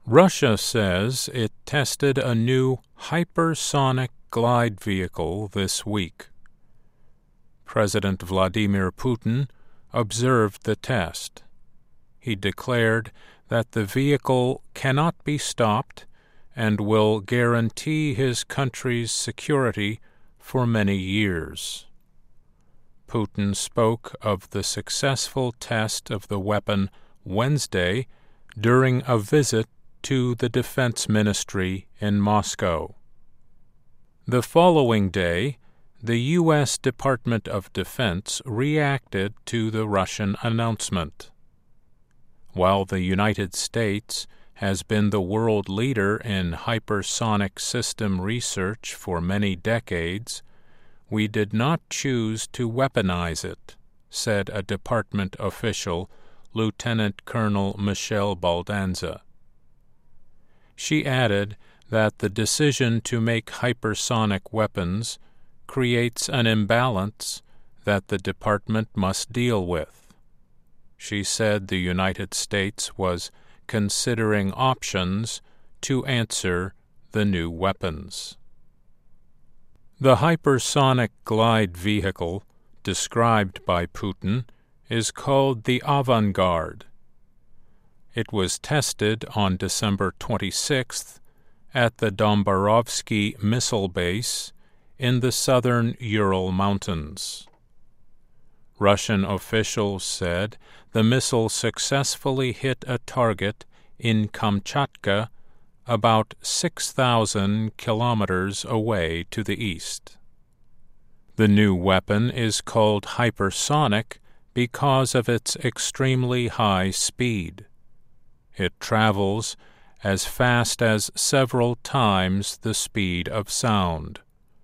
Russia says it tested a new hypersonic glide vehicle this week. President Vladimir Putin observed the test. He declared that the vehicle cannot be stopped and will guarantee his country's security for many years. Putin spoke of the successful test of the weapon Wednesday during a visit to the Defense Ministry in Moscow. The following day, the U.S. Department of Defense reacted to the Russian announcement. While the United States has been the world leader in hypersonic system research for many decades, we did not choose to weaponize it, said a department official, Lieutenant Colonel Michelle Baldanza. She added that the decision to make hypersonic weapons creates an imbalance that the department must deal with. She said the United States was considering options to answer the new weapons. The hypersonic glide vehicle described by Putin is called the Avangard. It was tested on December 26th at the Dombarovsky Missile Base in the southern Ural Mountains. Russian officials said the missile successfully hit a target in Kamchatka about 6,000 kilometers away to the east. The new weapon is called hypersonic because of its extremely high speed. It travels as fast as several times the speed of sound.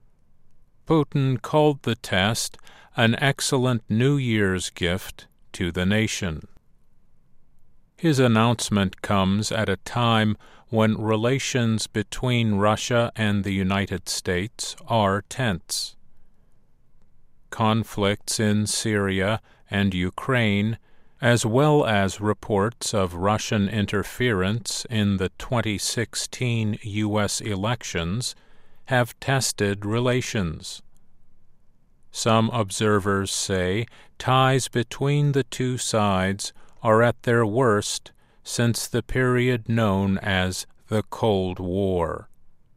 Putin called the test an excellent New Year's gift to the nation. His announcement comes at a time when relations between Russia and the United States are tense. Conflicts in Syria and Ukraine, as well as reports of Russian interference in the 2016 U.S. elections, have tested relations. Some observers say ties between the two sides are at their worst since the period known as the Cold War.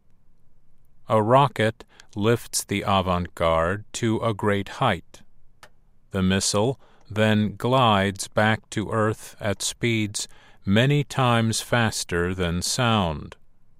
A rocket lifts the Avangard to a great height. The missile then glides back to Earth at speeds many times faster than sound.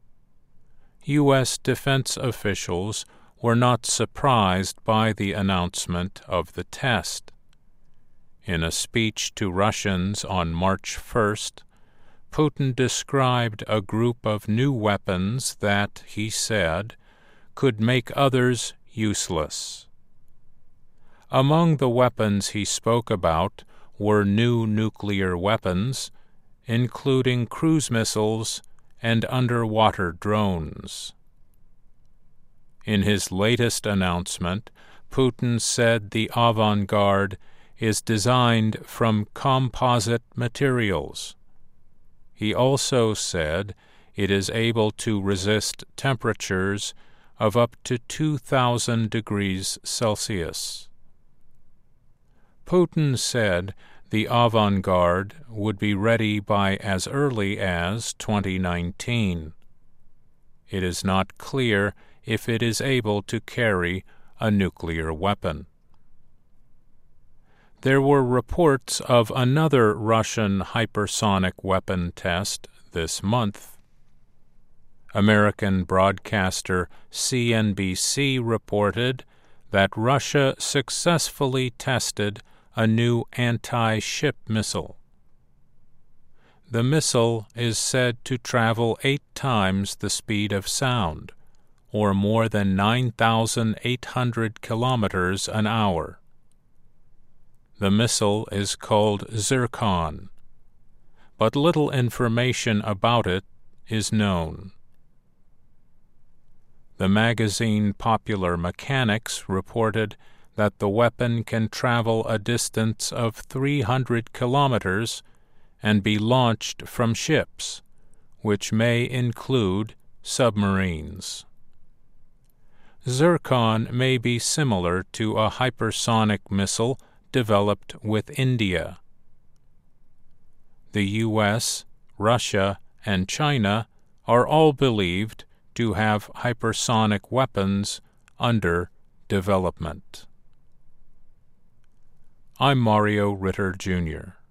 U.S. defense officials were not surprised by the announcement of the test. In a speech to Russians on March 1st, Putin described a group of new weapons that, he said, could make others useless. Among the weapons he spoke about were new nuclear weapons, including cruise missiles and underwater drones. In his latest announcement, Putin said the Avangard is designed from composite materials. He also said it is able to resist temperatures of up to 2,000 degrees Celsius. Putin said the Avangard would be ready by as early as 2019. It is not clear if it is able to carry a nuclear weapon. There were reports of another Russian hypersonic weapon test this month. American broadcaster CNBC reported that Russia successfully tested a new anti-ship missile. The missile is said to travel 8 times the speed of sound, or more than 9,800 kilometers an hour. The missile is called Zircon, but little information about it is known. The magazine Popular Mechanics reported that the weapon can travel a distance of 300 kilometers and be launched from ships, which may include submarines. Zircon may be similar to a hypersonic missile developed with India. The U.S., Russia, and China are all believed to have hypersonic weapons under development. I'm Mario Ritter, Jr.